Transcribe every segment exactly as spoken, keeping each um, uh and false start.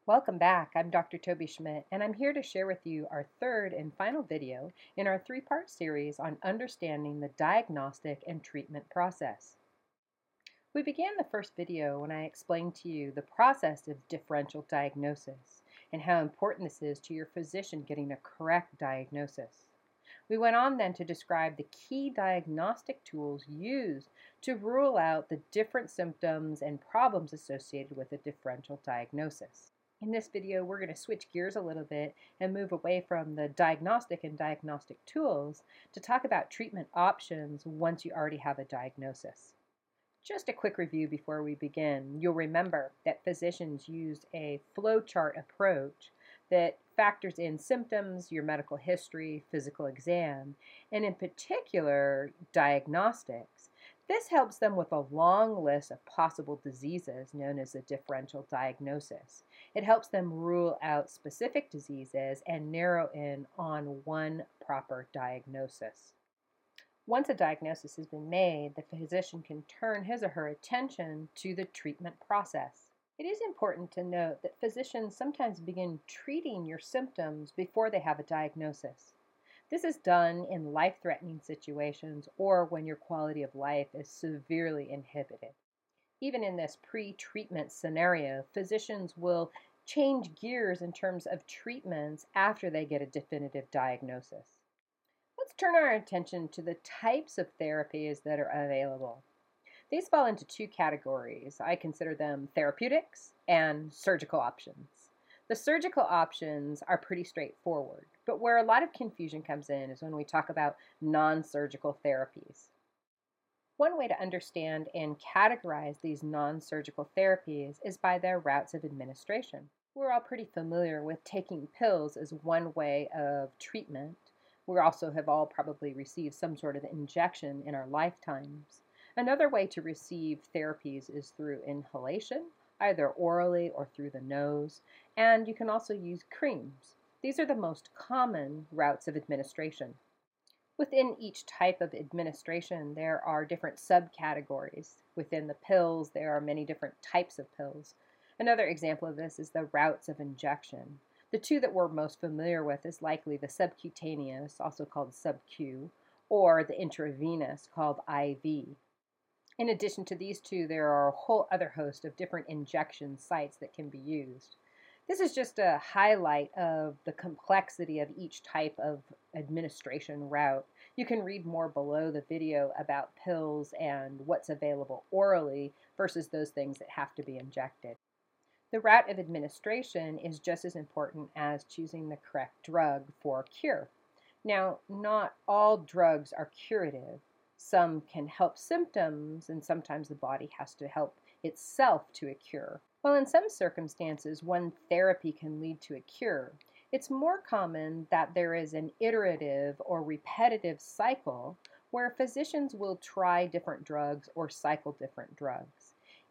Welcome back. I'm Doctor Toby Schmidt, and I'm here to share with you our third and final video in our three-part series on understanding the diagnostic and treatment process. We began the first video when I explained to you the process of differential diagnosis and how important this is to your physician getting a correct diagnosis. We went on then to describe the key diagnostic tools used to rule out the different symptoms and problems associated with a differential diagnosis. In this video, we're going to switch gears a little bit and move away from the diagnostic and diagnostic tools to talk about treatment options once you already have a diagnosis. Just a quick review before we begin. You'll remember that physicians use a flowchart approach that factors in symptoms, your medical history, physical exam, and in particular, diagnostics. This helps them with a long list of possible diseases known as a differential diagnosis. It helps them rule out specific diseases and narrow in on one proper diagnosis. Once a diagnosis has been made, the physician can turn his or her attention to the treatment process. It is important to note that physicians sometimes begin treating your symptoms before they have a diagnosis. This is done in life-threatening situations or when your quality of life is severely inhibited. Even in this pre-treatment scenario, physicians will change gears in terms of treatments after they get a definitive diagnosis. Let's turn our attention to the types of therapies that are available. These fall into two categories. I consider them therapeutics and surgical options. The surgical options are pretty straightforward, but where a lot of confusion comes in is when we talk about non-surgical therapies. One way to understand and categorize these non-surgical therapies is by their routes of administration. We're all pretty familiar with taking pills as one way of treatment. We also have all probably received some sort of injection in our lifetimes. Another way to receive therapies is through inhalation, either orally or through the nose, and you can also use creams. These are the most common routes of administration. Within each type of administration, there are different subcategories. Within the pills, there are many different types of pills. Another example of this is the routes of injection. The two that we're most familiar with is likely the subcutaneous, also called sub-Q, or the intravenous, called I V. In addition to these two, there are a whole other host of different injection sites that can be used. This is just a highlight of the complexity of each type of administration route. You can read more below the video about pills and what's available orally versus those things that have to be injected. The route of administration is just as important as choosing the correct drug for cure. Now, not all drugs are curative. Some can help symptoms, and sometimes the body has to help itself to a cure. While in some circumstances, one therapy can lead to a cure, it's more common that there is an iterative or repetitive cycle where physicians will try different drugs or cycle different drugs.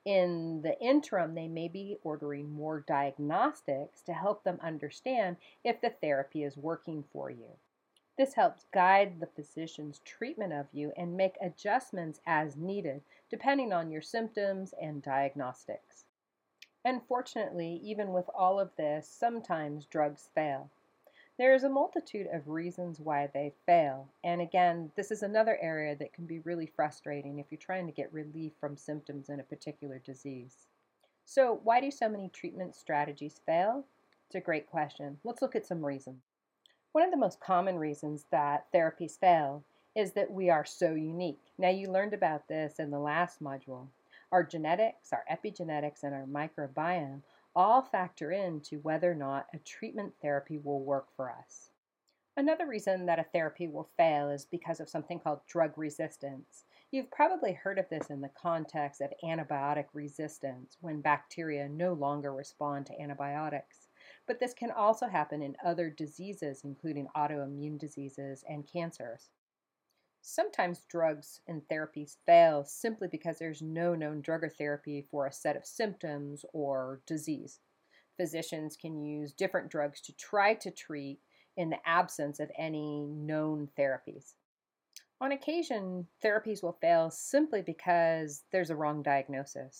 In the interim, they may be ordering more diagnostics to help them understand if the therapy is working for you. This helps guide the physician's treatment of you and make adjustments as needed, depending on your symptoms and diagnostics. Unfortunately, even with all of this, sometimes drugs fail. There is a multitude of reasons why they fail, and again, this is another area that can be really frustrating if you're trying to get relief from symptoms in a particular disease. So, why do so many treatment strategies fail? It's a great question. Let's look at some reasons. One of the most common reasons that therapies fail is that we are so unique. Now, you learned about this in the last module. Our genetics, our epigenetics, and our microbiome all factor into whether or not a treatment therapy will work for us. Another reason that a therapy will fail is because of something called drug resistance. You've probably heard of this in the context of antibiotic resistance, when bacteria no longer respond to antibiotics. But this can also happen in other diseases, including autoimmune diseases and cancers. Sometimes drugs and therapies fail simply because there's no known drug or therapy for a set of symptoms or disease. Physicians can use different drugs to try to treat in the absence of any known therapies. On occasion, therapies will fail simply because there's a wrong diagnosis.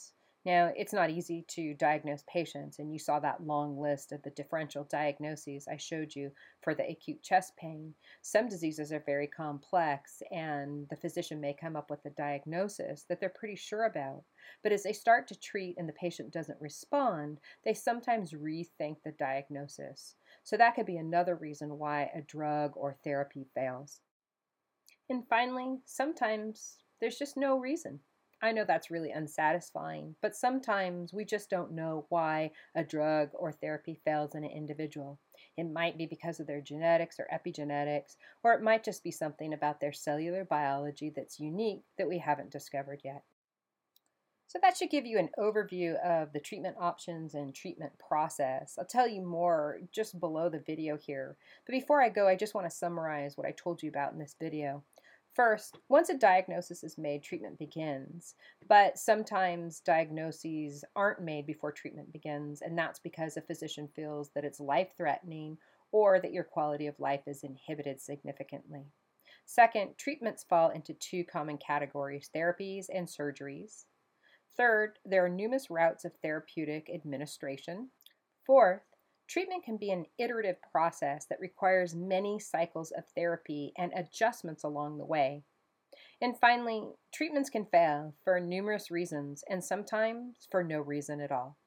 Now, it's not easy to diagnose patients, and you saw that long list of the differential diagnoses I showed you for the acute chest pain. Some diseases are very complex, and the physician may come up with a diagnosis that they're pretty sure about. But as they start to treat and the patient doesn't respond, they sometimes rethink the diagnosis. So that could be another reason why a drug or therapy fails. And finally, sometimes there's just no reason. I know that's really unsatisfying, but sometimes we just don't know why a drug or therapy fails in an individual. It might be because of their genetics or epigenetics, or it might just be something about their cellular biology that's unique that we haven't discovered yet. So that should give you an overview of the treatment options and treatment process. I'll tell you more just below the video here. But before I go, I just want to summarize what I told you about in this video. First, once a diagnosis is made, treatment begins. But sometimes diagnoses aren't made before treatment begins, and that's because a physician feels that it's life-threatening or that your quality of life is inhibited significantly. Second, treatments fall into two common categories, therapies and surgeries. Third, there are numerous routes of therapeutic administration. Fourth, treatment can be an iterative process that requires many cycles of therapy and adjustments along the way. And finally, treatments can fail for numerous reasons and sometimes for no reason at all.